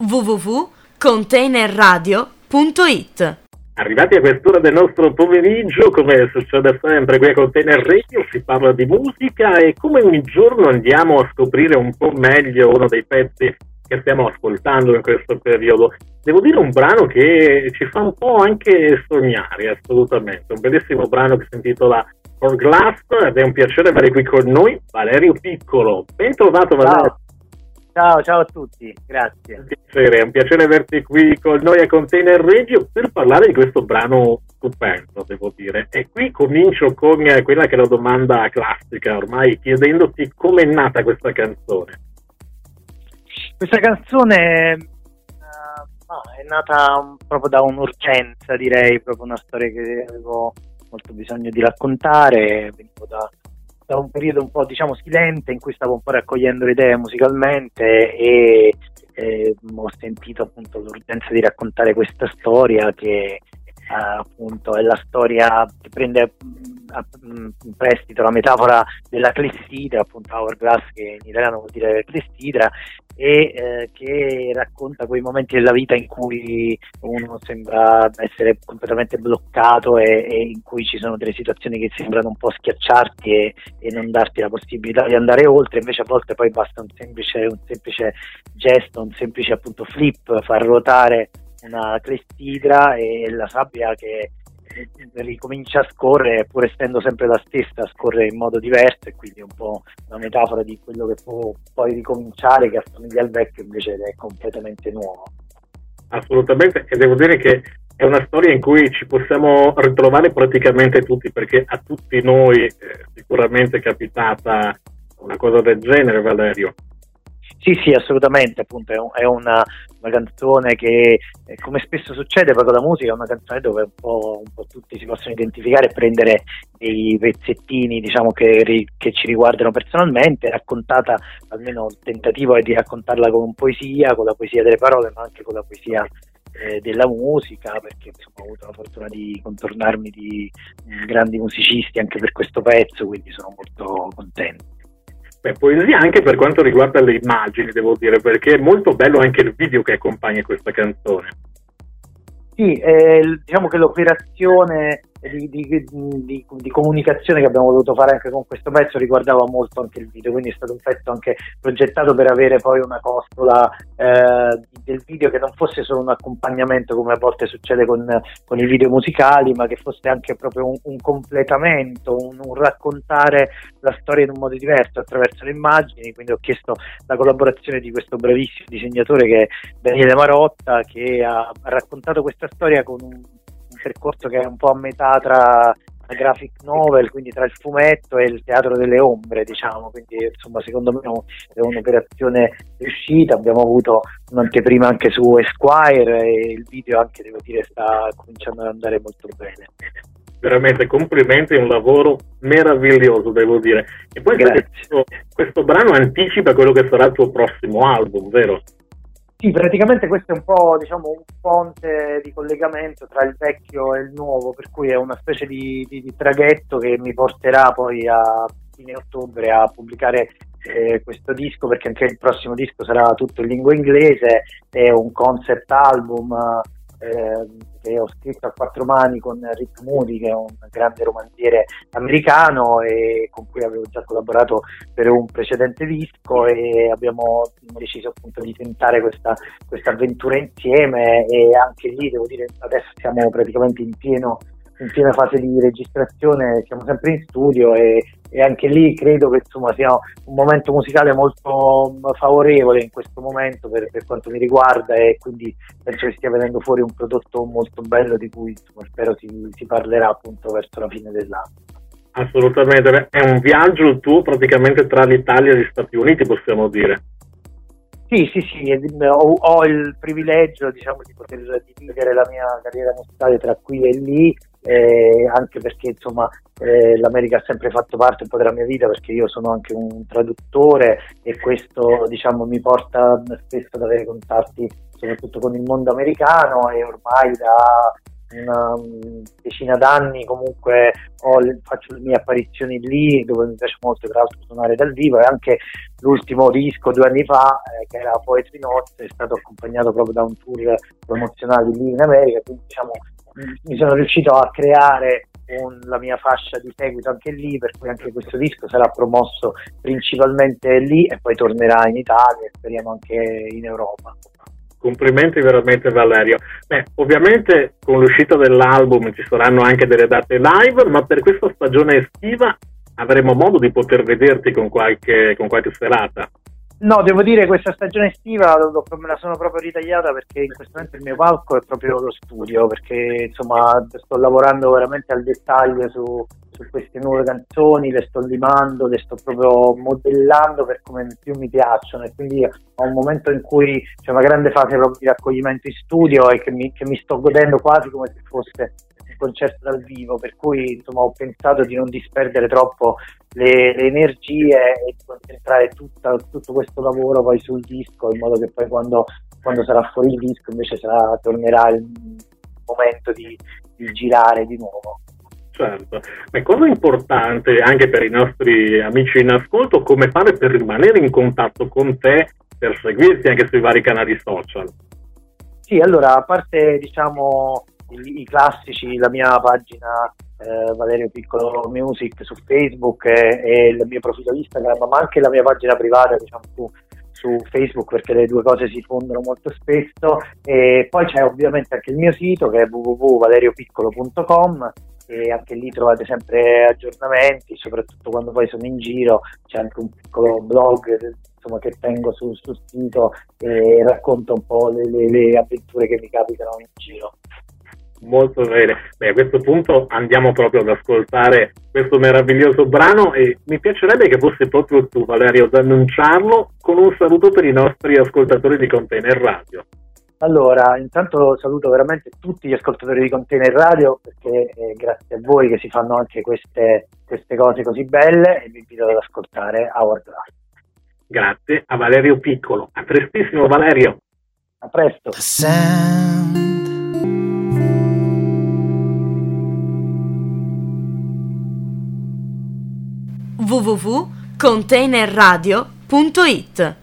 www.containerradio.it. Arrivati a quest'ora del nostro pomeriggio, come succede sempre qui a Container Radio, si parla di musica e come ogni giorno andiamo a scoprire un po' meglio uno dei pezzi che stiamo ascoltando in questo periodo. Devo dire un brano che ci fa un po' anche sognare, assolutamente. Un bellissimo brano che si intitola Hourglass ed è un piacere avere qui con noi Valerio Piccolo. Ben trovato, Valerio. Ciao a tutti, grazie. È un piacere averti qui con noi a Container Radio per parlare di questo brano stupendo, devo dire. E qui comincio con quella che è la domanda classica, ormai chiedendoti come è nata questa canzone. Questa canzone è nata proprio da un'urgenza, direi, proprio una storia che avevo molto bisogno di raccontare. Venivo da un periodo un po', diciamo, silente in cui stavo un po' raccogliendo le idee musicalmente e ho sentito appunto l'urgenza di raccontare questa storia che appunto è la storia che prende in prestito la metafora della clessidra, appunto Hourglass, che in italiano vuol dire clessidra, e che racconta quei momenti della vita in cui uno sembra essere completamente bloccato e in cui ci sono delle situazioni che sembrano un po' schiacciarti e non darti la possibilità di andare oltre. Invece a volte poi basta un semplice gesto, un semplice appunto flip, far ruotare una clessidra e la sabbia che ricomincia a scorrere, pur essendo sempre la stessa, scorre in modo diverso, e quindi è un po' una metafora di quello che può poi ricominciare, che assomiglia al vecchio invece è completamente nuovo. Assolutamente, e devo dire che è una storia in cui ci possiamo ritrovare praticamente tutti, perché a tutti noi sicuramente è capitata una cosa del genere, Valerio. Sì, assolutamente, appunto è una canzone che, come spesso succede proprio la musica, è una canzone dove un po' tutti si possono identificare e prendere dei pezzettini, diciamo, che ci riguardano personalmente, raccontata, almeno il tentativo è di raccontarla con poesia, con la poesia delle parole, ma anche con la poesia della musica, perché insomma, ho avuto la fortuna di contornarmi di grandi musicisti anche per questo pezzo, quindi sono molto contento. Poesia anche per quanto riguarda le immagini, devo dire, perché è molto bello anche il video che accompagna questa canzone. Sì, diciamo che l'operazione di comunicazione che abbiamo voluto fare anche con questo pezzo riguardava molto anche il video, quindi è stato un pezzo anche progettato per avere poi una costola del video che non fosse solo un accompagnamento come a volte succede con i video musicali, ma che fosse anche proprio un completamento, un raccontare la storia in un modo diverso attraverso le immagini. Quindi ho chiesto la collaborazione di questo bravissimo disegnatore che è Daniele Marotta, che ha raccontato questa storia con un percorso che è un po' a metà tra la graphic novel, quindi tra il fumetto e il teatro delle ombre, diciamo. Quindi insomma, secondo me è un'operazione riuscita. Abbiamo avuto un'anteprima anche su Esquire e il video anche, devo dire, sta cominciando ad andare molto bene. Veramente complimenti, è un lavoro meraviglioso, devo dire. E poi questo brano anticipa quello che sarà il tuo prossimo album, vero? Sì, praticamente questo è un po', diciamo, un ponte di collegamento tra il vecchio e il nuovo, per cui è una specie di traghetto che mi porterà poi a fine ottobre a pubblicare questo disco, perché anche il prossimo disco sarà tutto in lingua inglese. È un concept album che ho scritto a quattro mani con Rick Moody, che è un grande romanziere americano e con cui avevo già collaborato per un precedente disco, e abbiamo deciso appunto di tentare questa avventura insieme. E anche lì devo dire, adesso siamo praticamente in piena fase di registrazione, siamo sempre in studio e anche lì credo che insomma sia un momento musicale molto favorevole in questo momento per quanto mi riguarda, e quindi penso che stia venendo fuori un prodotto molto bello di cui insomma, spero si parlerà appunto verso la fine dell'anno. Assolutamente, è un viaggio il tuo praticamente tra l'Italia e gli Stati Uniti, possiamo dire. Sì, ho il privilegio, diciamo, di poter dividere la mia carriera musicale tra qui e lì, anche perché insomma l'America ha sempre fatto parte un po' della mia vita, perché io sono anche un traduttore e questo, diciamo, mi porta spesso ad avere contatti soprattutto con il mondo americano, e ormai da una decina d'anni comunque faccio le mie apparizioni lì, dove mi piace molto tra l'altro suonare dal vivo, e anche l'ultimo disco 2 anni fa, che era Poetry Notes, è stato accompagnato proprio da un tour promozionale lì in America, quindi diciamo mi sono riuscito a creare la mia fascia di seguito anche lì, per cui anche questo disco sarà promosso principalmente lì e poi tornerà in Italia e speriamo anche in Europa. Complimenti veramente Valerio. Ovviamente con l'uscita dell'album ci saranno anche delle date live, ma per questa stagione estiva avremo modo di poter vederti con qualche serata. No, devo dire questa stagione estiva me la sono proprio ritagliata, perché in questo momento il mio palco è proprio lo studio, perché insomma sto lavorando veramente al dettaglio su queste nuove canzoni, le sto limando, le sto proprio modellando per come più mi piacciono, e quindi ho un momento in cui c'è una grande fase proprio di raccoglimento in studio e che mi sto godendo quasi come se fosse un concerto dal vivo, per cui insomma ho pensato di non disperdere troppo le energie e di concentrare tutto questo lavoro poi sul disco, in modo che poi quando sarà fuori il disco invece tornerà il momento di girare di nuovo. Certo, ma cosa importante anche per i nostri amici in ascolto, come fare per rimanere in contatto con te, per seguirti anche sui vari canali social? Sì, allora, a parte diciamo i classici, la mia pagina Valerio Piccolo Music su Facebook e il mio profilo Instagram, ma anche la mia pagina privata, diciamo, su Facebook, perché le due cose si fondono molto spesso, e poi c'è ovviamente anche il mio sito che è www.valeriopiccolo.com, e anche lì trovate sempre aggiornamenti, soprattutto quando poi sono in giro c'è anche un piccolo blog insomma che tengo sul sito e racconto un po' le avventure che mi capitano in giro. Molto bene, a questo punto andiamo proprio ad ascoltare questo meraviglioso brano, e mi piacerebbe che fosse proprio tu, Valerio, ad annunciarlo con un saluto per i nostri ascoltatori di Container Radio. Allora, intanto saluto veramente tutti gli ascoltatori di Container Radio, perché grazie a voi che si fanno anche queste cose così belle, e vi invito ad ascoltare Hourglass. Grazie a Valerio Piccolo, a prestissimo Valerio. A presto. www.containerradio.it